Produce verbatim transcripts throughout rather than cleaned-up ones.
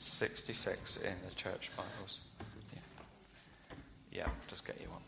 sixty-six in the church Bibles. Yeah, yeah, just get you one.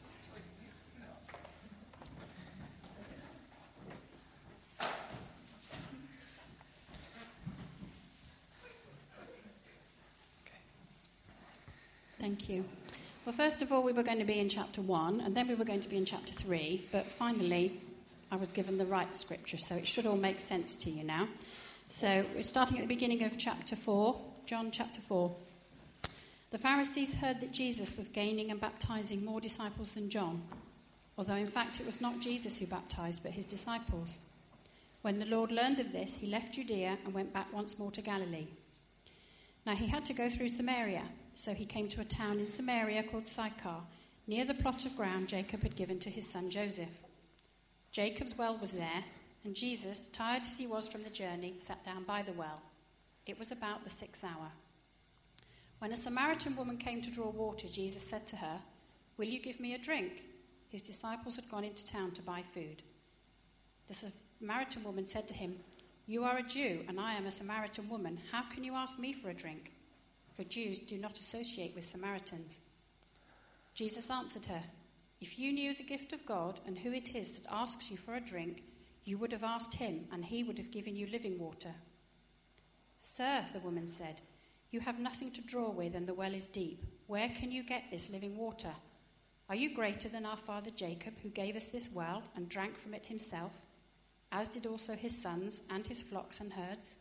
Thank you. Well, first of all, we were going to be in chapter one, and then we were going to be in chapter three, but finally I was given the right scripture, so it should all make sense to you now. So we're starting at the beginning of chapter four, John chapter four. The Pharisees heard that Jesus was gaining and baptizing more disciples than John, although in fact it was not Jesus who baptized, but his disciples. When the Lord learned of this, he left Judea and went back once more to Galilee. Now he had to go through Samaria, so he came to a town in Samaria called Sychar, near the plot of ground Jacob had given to his son Joseph. Jacob's well was there, and Jesus, tired as he was from the journey, sat down by the well. It was about the sixth hour. When a Samaritan woman came to draw water, Jesus said to her, "Will you give me a drink?" His disciples had gone into town to buy food. The Samaritan woman said to him, "You are a Jew, and I am a Samaritan woman. How can you ask me for a drink?" For Jews do not associate with Samaritans. Jesus answered her, "If you knew the gift of God and who it is that asks you for a drink, you would have asked him, and he would have given you living water." "Sir," the woman said, "you have nothing to draw with, and the well is deep. Where can you get this living water? Are you greater than our father Jacob, who gave us this well and drank from it himself, as did also his sons and his flocks and herds?"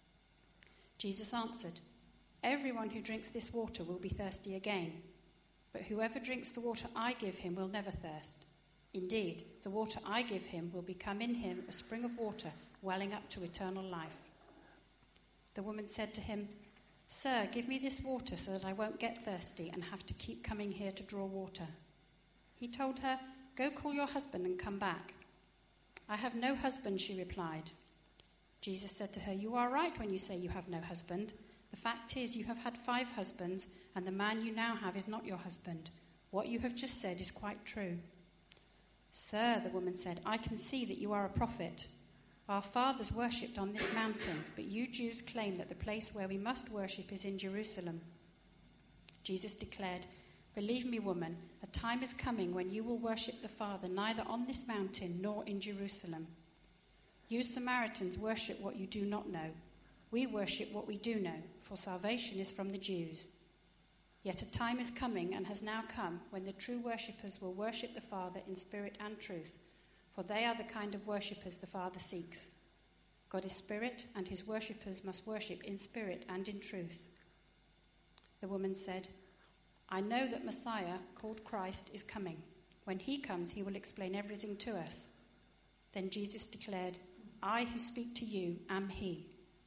Jesus answered, "Everyone who drinks this water will be thirsty again, but whoever drinks the water I give him will never thirst. Indeed, the water I give him will become in him a spring of water welling up to eternal life." The woman said to him, "Sir, give me this water so that I won't get thirsty and have to keep coming here to draw water." He told her, "Go call your husband and come back." "I have no husband," she replied. Jesus said to her, "You are right when you say you have no husband. The fact is, you have had five husbands, and the man you now have is not your husband. What you have just said is quite true." "Sir," the woman said, "I can see that you are a prophet. Our fathers worshipped on this mountain, but you Jews claim that the place where we must worship is in Jerusalem." Jesus declared, "Believe me, woman, a time is coming when you will worship the Father neither on this mountain nor in Jerusalem. You Samaritans worship what you do not know. We worship what we do know, for salvation is from the Jews. Yet a time is coming and has now come when the true worshippers will worship the Father in spirit and truth, for they are the kind of worshippers the Father seeks. God is spirit, and his worshippers must worship in spirit and in truth." The woman said, "I know that Messiah, called Christ, is coming. When he comes, he will explain everything to us." Then Jesus declared, "I who speak to you am he."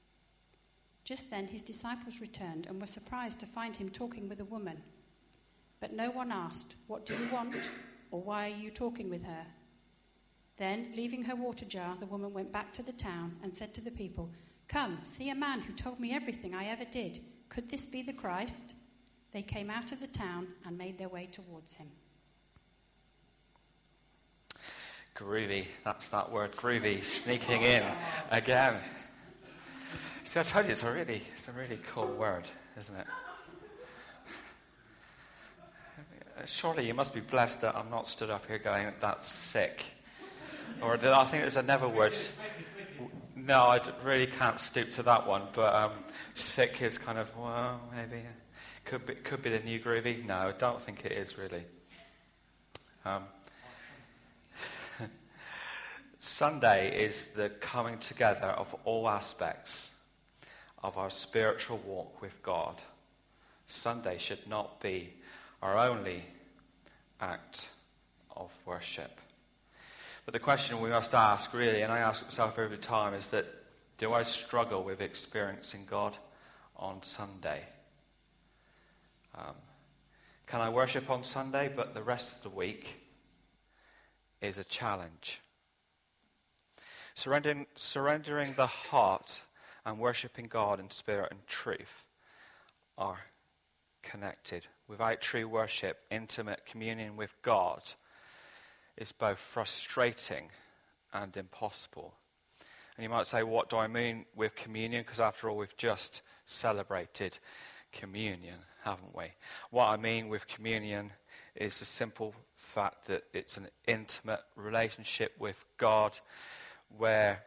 Just then his disciples returned and were surprised to find him talking with a woman. But no one asked, "What do you want?" or "Why are you talking with her?" Then, leaving her water jar, the woman went back to the town and said to the people, "Come, see a man who told me everything I ever did. Could this be the Christ?" They came out of the town and made their way towards him. Groovy, that's that word, groovy, sneaking in again. See, I told you, it's a really, it's a really cool word, isn't it? Surely you must be blessed that I'm not stood up here going, "That's sick." Or did I think there's another word? No, I really can't stoop to that one, but um, sick is kind of, well, maybe, could be, could be the new groovy. No, I don't think it is really. Um, Sunday is the coming together of all aspects of our spiritual walk with God. Sunday should not be our only act of worship. But the question we must ask, really, and I ask myself every time, is that, do I struggle with experiencing God on Sunday? Um, can I worship on Sunday, but the rest of the week is a challenge? Surrendering, surrendering the heart and worshipping God in spirit and truth are connected. Without true worship, intimate communion with God is both frustrating and impossible. And you might say, what do I mean with communion? Because after all, we've just celebrated communion, haven't we? What I mean with communion is the simple fact that it's an intimate relationship with God where,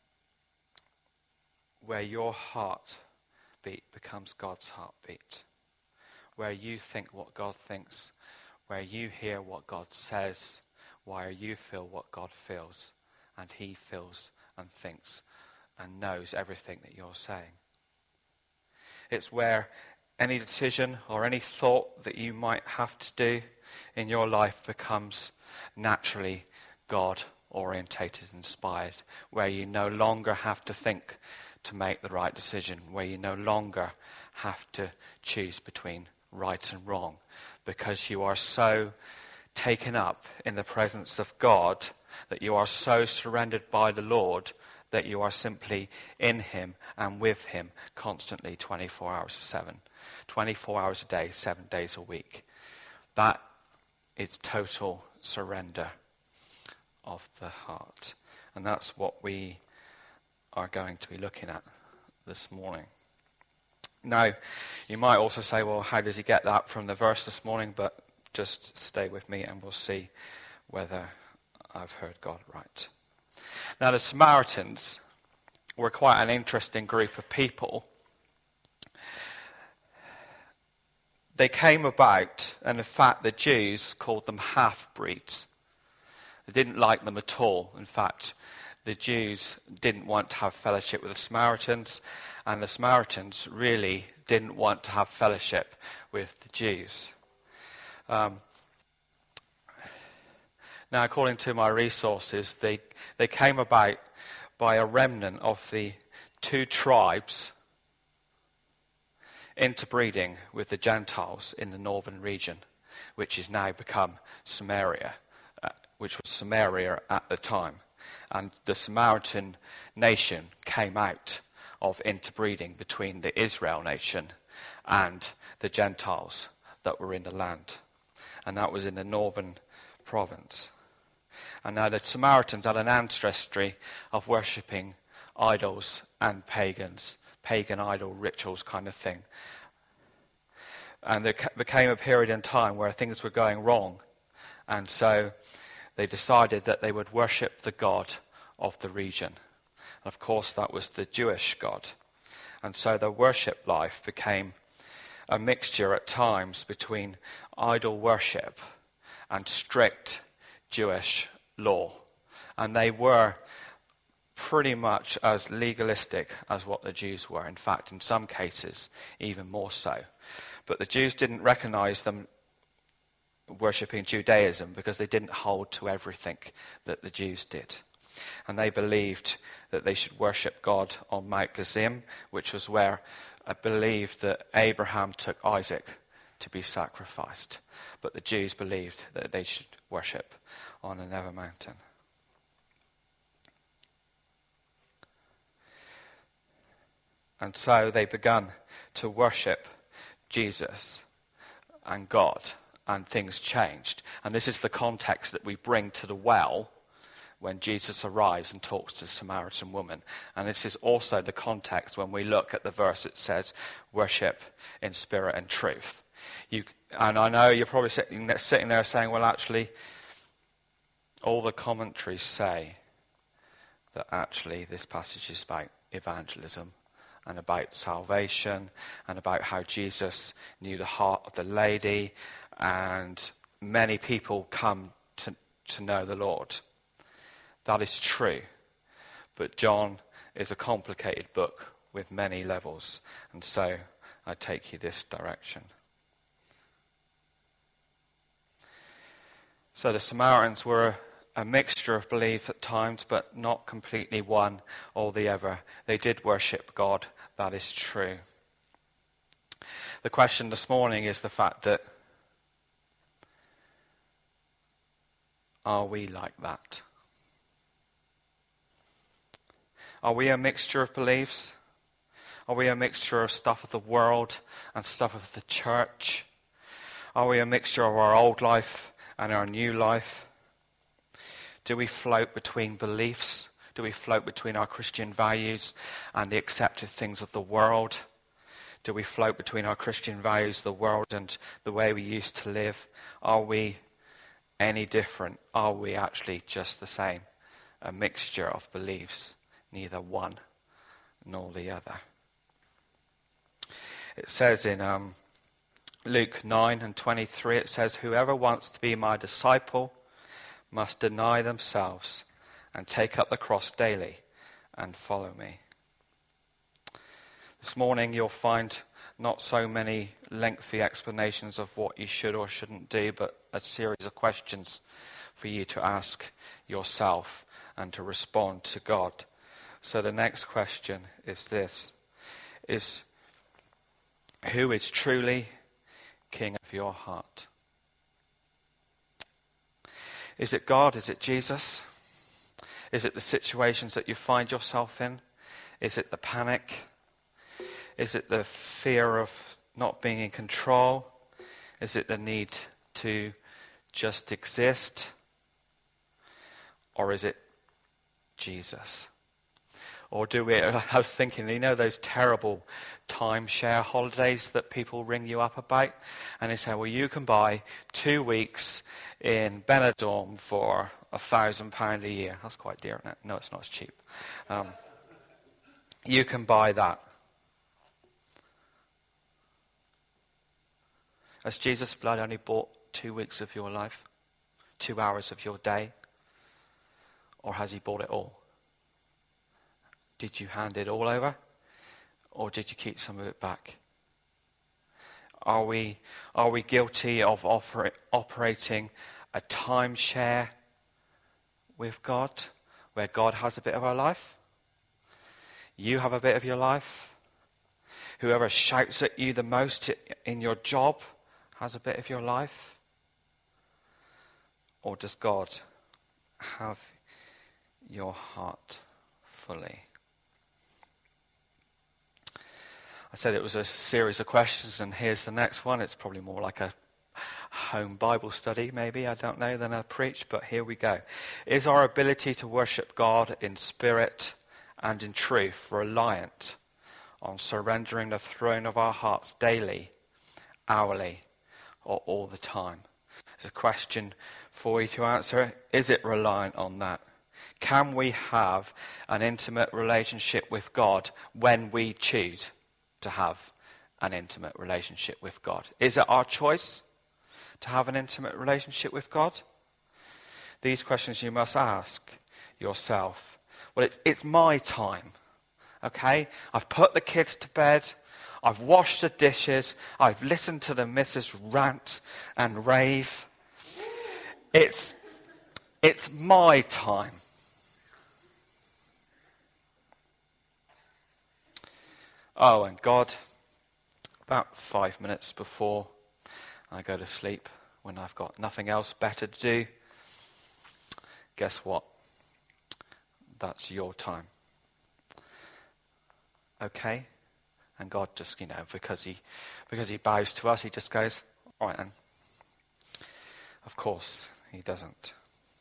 where your heartbeat becomes God's heartbeat, where you think what God thinks, where you hear what God says, where you feel what God feels, and he feels and thinks and knows everything that you're saying. It's where any decision or any thought that you might have to do in your life becomes naturally God-orientated, inspired, where you no longer have to think to make the right decision, where you no longer have to choose between right and wrong, because you are so taken up in the presence of God, that you are so surrendered by the Lord, that you are simply in him and with him constantly, twenty-four hours a seven, twenty-four hours a day, seven days a week. That is total surrender of the heart. And that's what we are going to be looking at this morning. Now, you might also say, well, how does he get that from the verse this morning? But just stay with me and we'll see whether I've heard God right. Now, the Samaritans were quite an interesting group of people. They came about, and in fact, the Jews called them half-breeds. They didn't like them at all. In fact, the Jews didn't want to have fellowship with the Samaritans, and the Samaritans really didn't want to have fellowship with the Jews. Um, now, according to my resources, they, they came about by a remnant of the two tribes interbreeding with the Gentiles in the northern region, which is now become Samaria, uh, which was Samaria at the time. And the Samaritan nation came out of interbreeding between the Israel nation and the Gentiles that were in the land. And that was in the northern province. And now the Samaritans had an ancestry of worshipping idols and pagans, pagan idol rituals kind of thing. And there became a period in time where things were going wrong. And so they decided that they would worship the God of the region. And of course, that was the Jewish God. And so their worship life became a mixture at times between idol worship and strict Jewish law. And they were pretty much as legalistic as what the Jews were. In fact, in some cases, even more so. But the Jews didn't recognize them worshipping Judaism because they didn't hold to everything that the Jews did. And they believed that they should worship God on Mount Gerizim, which was where I believe that Abraham took Isaac to be sacrificed. But the Jews believed that they should worship on another mountain. And so they began to worship Jesus and God, and things changed. And this is the context that we bring to the well when Jesus arrives and talks to the Samaritan woman. And this is also the context when we look at the verse that says, worship in spirit and truth. You, and I know you're probably sitting there, sitting there saying, well, actually, all the commentaries say that actually this passage is about evangelism and about salvation and about how Jesus knew the heart of the lady, and many people come to, to know the Lord. That is true. But John is a complicated book with many levels, and so I take you this direction. So the Samaritans were a mixture of belief at times, but not completely one or the other. They did worship God, that is true. The question this morning is the fact that, are we like that? Are we a mixture of beliefs? Are we a mixture of stuff of the world and stuff of the church? Are we a mixture of our old life and our new life? Do we float between beliefs? Do we float between our Christian values and the accepted things of the world? Do we float between our Christian values, the world, and the way we used to live? Are we any different? Are we actually just the same? A mixture of beliefs, neither one nor the other. It says in um, Luke nine and twenty-three, it says, whoever wants to be my disciple must deny themselves and take up the cross daily and follow me. This morning you'll find not so many lengthy explanations of what you should or shouldn't do, but a series of questions for you to ask yourself and to respond to God. So the next question is this, is who is truly king of your heart? Is it God? Is it Jesus? Is it the situations that you find yourself in? Is it the panic? Is it the fear of not being in control? Is it the need to just exist? Or is it Jesus? Or do we, I was thinking, you know those terrible timeshare holidays that people ring you up about? And they say, well, you can buy two weeks in Benidorm for a thousand pounds a year. That's quite dear, isn't it? No, it's not as cheap. Um, you can buy that. Has Jesus' blood only bought two weeks of your life? Two hours of your day? Or has he bought it all? Did you hand it all over? Or did you keep some of it back? Are we, are we guilty of offer, operating a timeshare with God, where God has a bit of our life? You have a bit of your life? Whoever shouts at you the most in your job has a bit of your life? Or does God have your heart fully? I said it was a series of questions, and here's the next one. It's probably more like a home Bible study, maybe, I don't know, than a preach, but here we go. Is our ability to worship God in spirit and in truth reliant on surrendering the throne of our hearts daily, hourly, or all the time? It's a question for you to answer. Is it reliant on that? Can we have an intimate relationship with God when we choose to have an intimate relationship with God? Is it our choice to have an intimate relationship with God? These questions you must ask yourself. Well, it's, it's my time, okay? I've put the kids to bed. I've washed the dishes. I've listened to the missus rant and rave. It's, it's my time. Oh, and God, about five minutes before I go to sleep, when I've got nothing else better to do, guess what? That's your time. Okay? And God just, you know, because he because he bows to us, he just goes, all right then. Of course, he doesn't.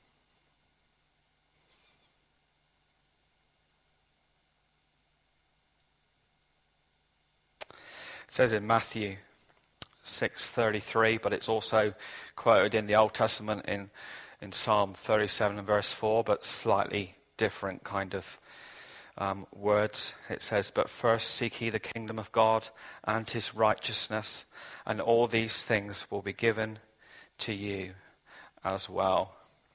It says in Matthew six thirty-three, but it's also quoted in the Old Testament in, in Psalm thirty-seven and verse four, but slightly different kind of um, words. It says, but first seek ye the kingdom of God and his righteousness, and all these things will be given to you as well.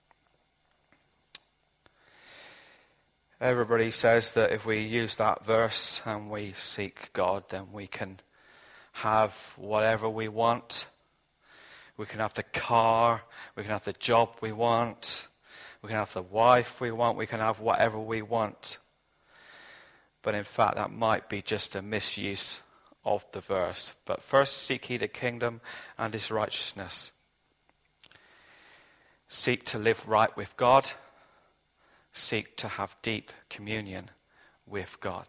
Everybody says that if we use that verse and we seek God, then we can have whatever we want. We can have the car, we can have the job we want, we can have the wife we want, we can have whatever we want. But in fact, that might be just a misuse of the verse. But first seek ye the kingdom and his righteousness. Seek to live right with God. Seek to have deep communion with God.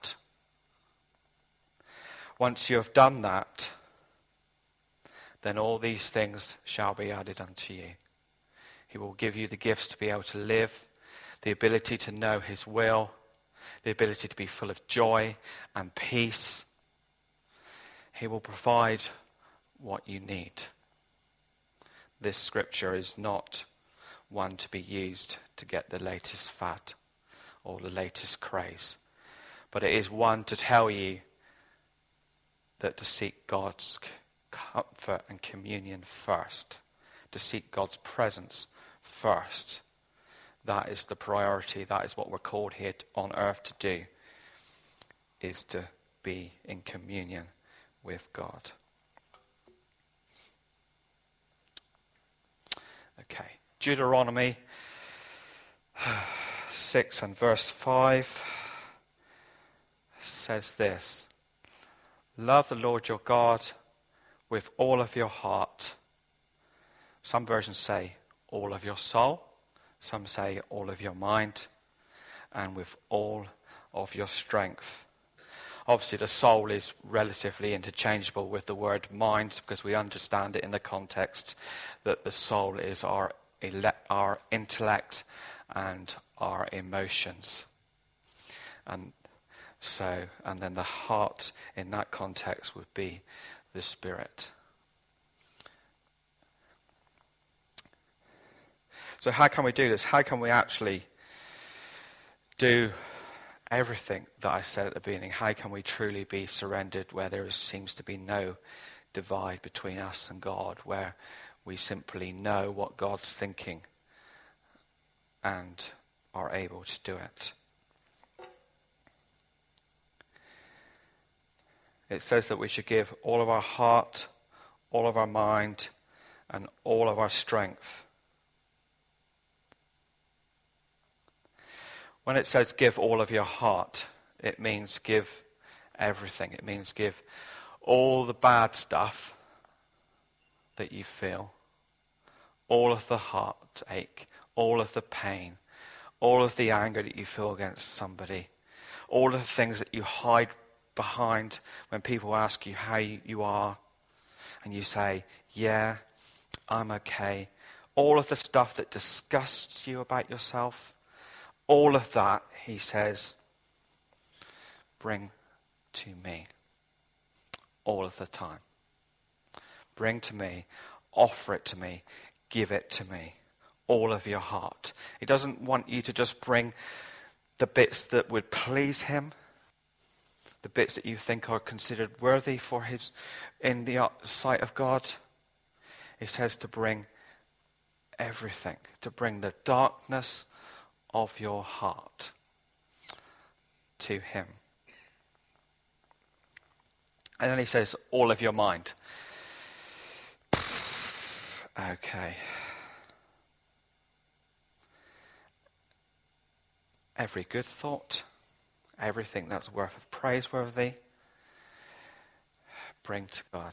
Once you have done that, then all these things shall be added unto you. He will give you the gifts to be able to live, the ability to know his will, the ability to be full of joy and peace. He will provide what you need. This scripture is not one to be used to get the latest fad or the latest craze, but it is one to tell you that to seek God's comfort and communion first, to seek God's presence first. That is the priority. That is what we're called here on earth to do, is to be in communion with God. Okay, Deuteronomy six and verse five says this: love the Lord your God with all of your heart. Some versions say all of your soul. Some say all of your mind, and with all of your strength. Obviously, the soul is relatively interchangeable with the word mind, because we understand it in the context that the soul is our ele- our intellect and our emotions. And so, and then the heart in that context would be the spirit. So how can we do this? How can we actually do everything that I said at the beginning? How can we truly be surrendered where there seems to be no divide between us and God, where we simply know what God's thinking and are able to do it? It says that we should give all of our heart, all of our mind, and all of our strength. When it says give all of your heart, it means give everything. It means give all the bad stuff that you feel, all of the heartache, all of the pain, all of the anger that you feel against somebody, all of the things that you hide behind when people ask you how you are, and you say, yeah, I'm okay. All of the stuff that disgusts you about yourself, all of that, he says, bring to me all of the time. Bring to me, offer it to me, give it to me, all of your heart. He doesn't want you to just bring the bits that would please him, the bits that you think are considered worthy for his, in the sight of God. He says to bring everything, to bring the darkness of your heart to him. And then he says, all of your mind. Okay. Every good thought, everything that's worth of praiseworthy, bring to God.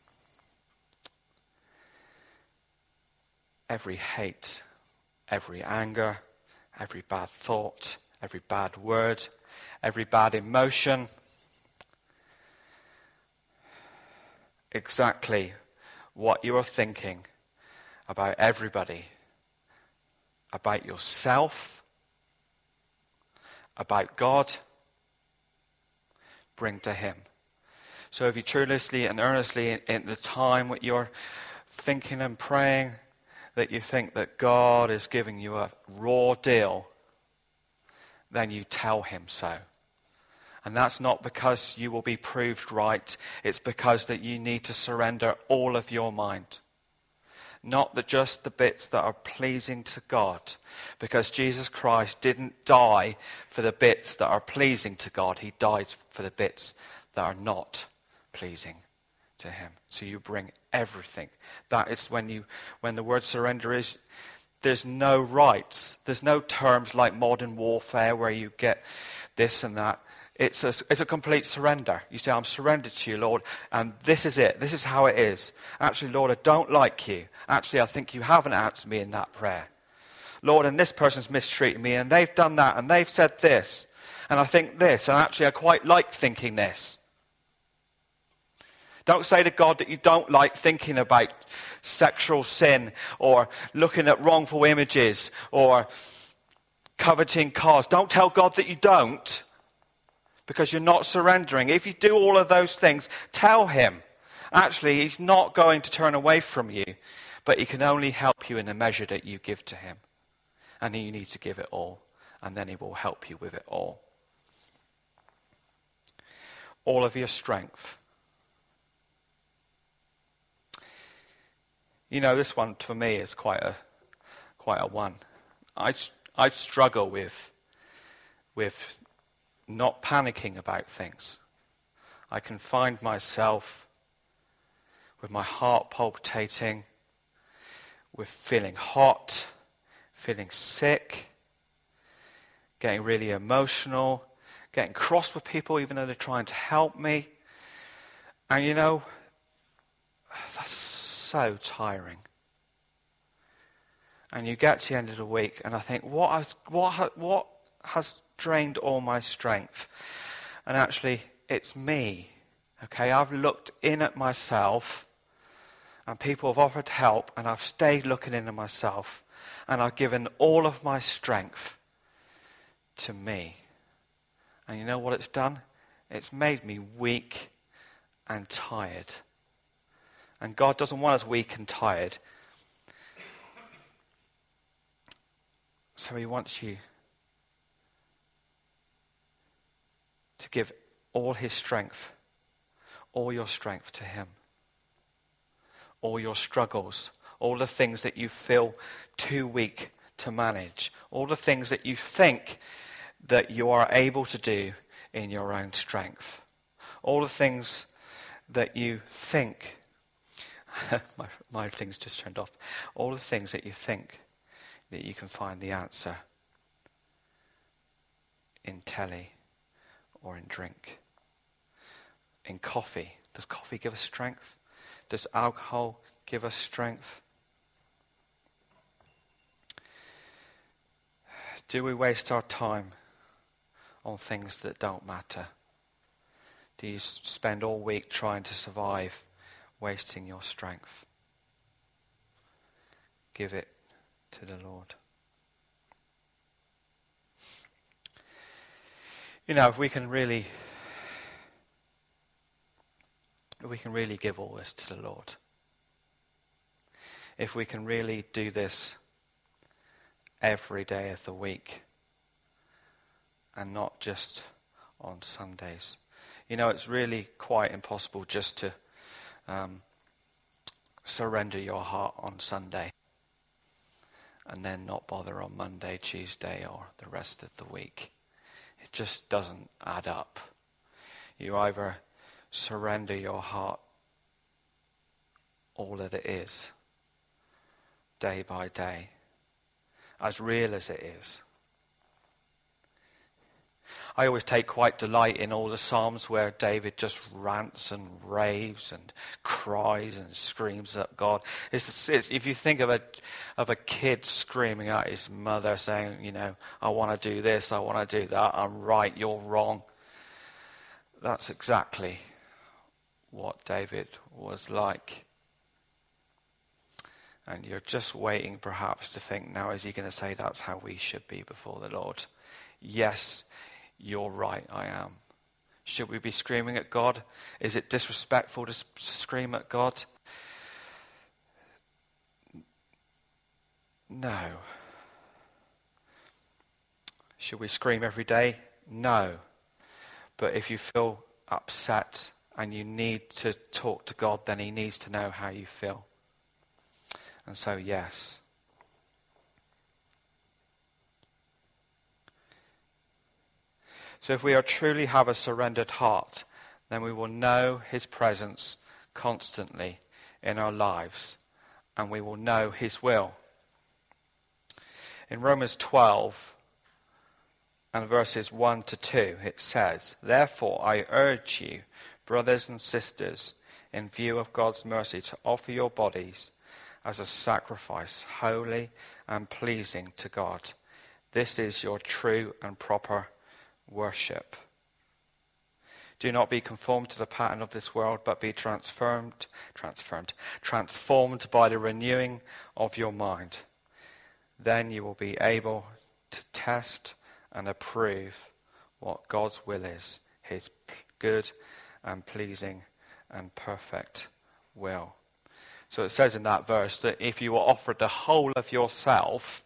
Every hate, every anger, every bad thought, every bad word, every bad emotion, exactly what you are thinking about everybody, about yourself, about God, bring to him. So if you truly and earnestly in, in the time when you're thinking and praying that you think that God is giving you a raw deal, then you tell him so. And that's not because you will be proved right. It's because that you need to surrender all of your mind. Not that just the bits that are pleasing to God. Because Jesus Christ didn't die for the bits that are pleasing to God. He died for the bits that are not pleasing to him. So you bring everything. That is when you, when the word surrender is, there's no rights. There's no terms like modern warfare where you get this and that. It's a, it's a complete surrender. You say, I'm surrendered to you, Lord, and this is it. This is how it is. Actually, Lord, I don't like you. Actually, I think you haven't answered me in that prayer. Lord, and this person's mistreated me, and they've done that, and they've said this, and I think this, and actually I quite like thinking this. Don't say to God that you don't like thinking about sexual sin, or looking at wrongful images, or coveting cars. Don't tell God that you don't. because you're not surrendering. If you do all of those things, tell him. Actually, he's not going to turn away from you, but he can only help you in the measure that you give to him. And you need to give it all, and then he will help you with it all. All of your strength. You know, this one for me is quite a quite a one. I, I struggle with, with not panicking about things. I can find myself with my heart palpitating, with feeling hot, feeling sick, getting really emotional, getting cross with people even though they're trying to help me. And you know, that's so tiring. And you get to the end of the week and I think, what has, what, what has drained all my strength? And actually, it's me. Okay, I've looked in at myself and people have offered help and I've stayed looking into myself and I've given all of my strength to me. And you know what it's done? It's made me weak and tired. And God doesn't want us weak and tired. So he wants you to give all his strength, all your strength to him. All your struggles, all the things that you feel too weak to manage, all the things that you think that you are able to do in your own strength, all the things that you think, my, my things just turned off, all the things that you think that you can find the answer in telly or in drink, in coffee. Does coffee give us strength? Does alcohol give us strength? Do we waste our time on things that don't matter? Do you spend all week trying to survive, wasting your strength? Give it to the Lord. You know, if we can really, if we can really give all this to the Lord, if we can really do this every day of the week and not just on Sundays. You know, it's really quite impossible just to um, surrender your heart on Sunday and then not bother on Monday, Tuesday, or the rest of the week. It just doesn't add up. You either surrender your heart all that it is, day by day, as real as it is. I always take quite delight in all the Psalms where David just rants and raves and cries and screams at God. It's, it's, if you think of a of a kid screaming at his mother saying, you know, I want to do this, I want to do that, I'm right, you're wrong. That's exactly what David was like. And you're just waiting perhaps to think, now is he going to say that's how we should be before the Lord? Yes, you're right, I am. Should we be screaming at God? Is it disrespectful to scream at God? No. Should we scream every day? No. But if you feel upset and you need to talk to God, then he needs to know how you feel. And so, yes. So if we are truly have a surrendered heart, then we will know his presence constantly in our lives, and we will know his will. In Romans twelve and verses one to two, it says, "Therefore I urge you, brothers and sisters, in view of God's mercy, to offer your bodies as a sacrifice, holy and pleasing to God. This is your true and proper worship. Do not be conformed to the pattern of this world, but be transformed, transformed, transformed by the renewing of your mind. Then you will be able to test and approve what God's will is, his p- good and pleasing and perfect will. So it says in that verse that if you are offered the whole of yourself,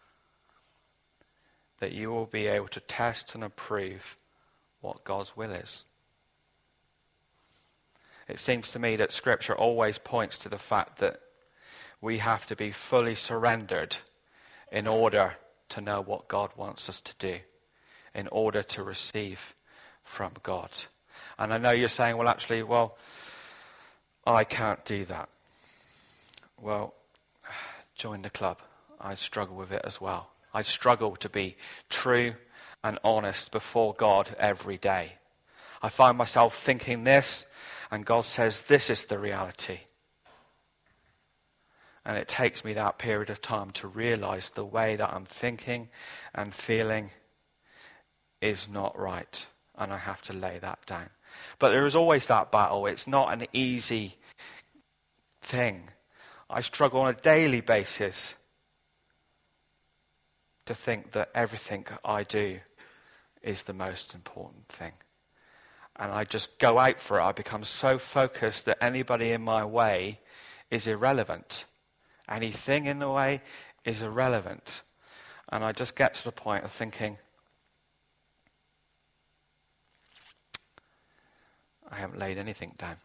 that you will be able to test and approve what God's will is. It seems to me that Scripture always points to the fact that we have to be fully surrendered in order to know what God wants us to do, in order to receive from God. And I know you're saying, well, actually, well, I can't do that. Well, join the club. I struggle with it as well. I struggle to be true and honest before God every day. I find myself thinking this, and God says this is the reality. And it takes me that period of time to realize the way that I'm thinking and feeling is not right. And I have to lay that down. But there is always that battle. It's not an easy thing. I struggle on a daily basis to think that everything I do is the most important thing. And I just go out for it. I become so focused that anybody in my way is irrelevant. Anything in the way is irrelevant. And I just get to the point of thinking, I haven't laid anything down.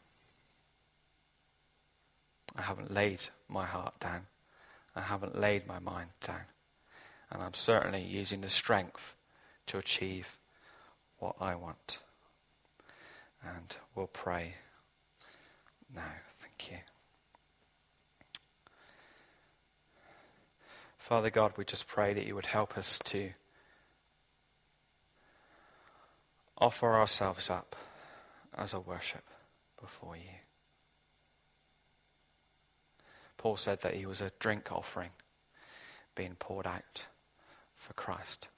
I haven't laid my heart down. I haven't laid my mind down. And I'm certainly using the strength to achieve what I want. And we'll pray now. Thank you. Father God, we just pray that you would help us to offer ourselves up as a worship before you. Paul said that he was a drink offering being poured out for Christ.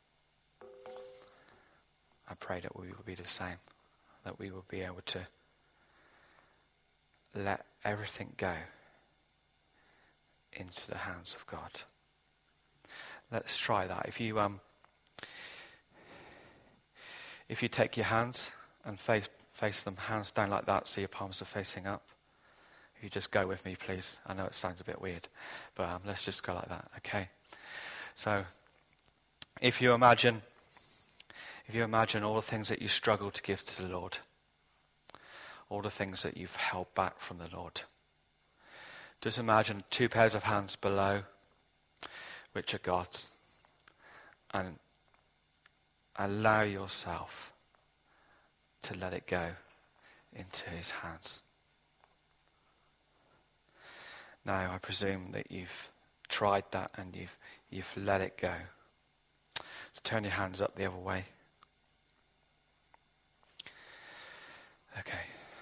I pray that we will be the same, that we will be able to let everything go into the hands of God. Let's try that. If you um, if you take your hands and face face them hands down like that, so your palms are facing up. If you just go with me, please. I know it sounds a bit weird, but um, let's just go like that. Okay. So, if you imagine, if you imagine all the things that you struggle to give to the Lord, all the things that you've held back from the Lord, just imagine two pairs of hands below, which are God's, and allow yourself to let it go into his hands. Now, I presume that you've tried that and you've you've let it go. So turn your hands up the other way. Okay.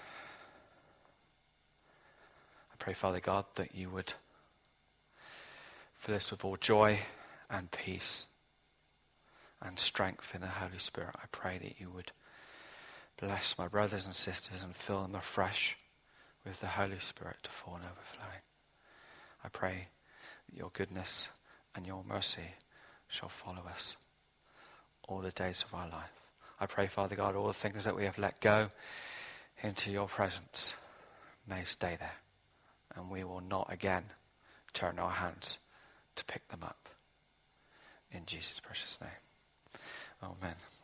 I pray, Father God, that you would fill us with all joy and peace and strength in the Holy Spirit. I pray that you would bless my brothers and sisters and fill them afresh with the Holy Spirit to full and overflowing. I pray that your goodness and your mercy shall follow us all the days of our life. I pray, Father God, all the things that we have let go into your presence may stay there, and we will not again turn our hands to pick them up. In Jesus' precious name. Amen.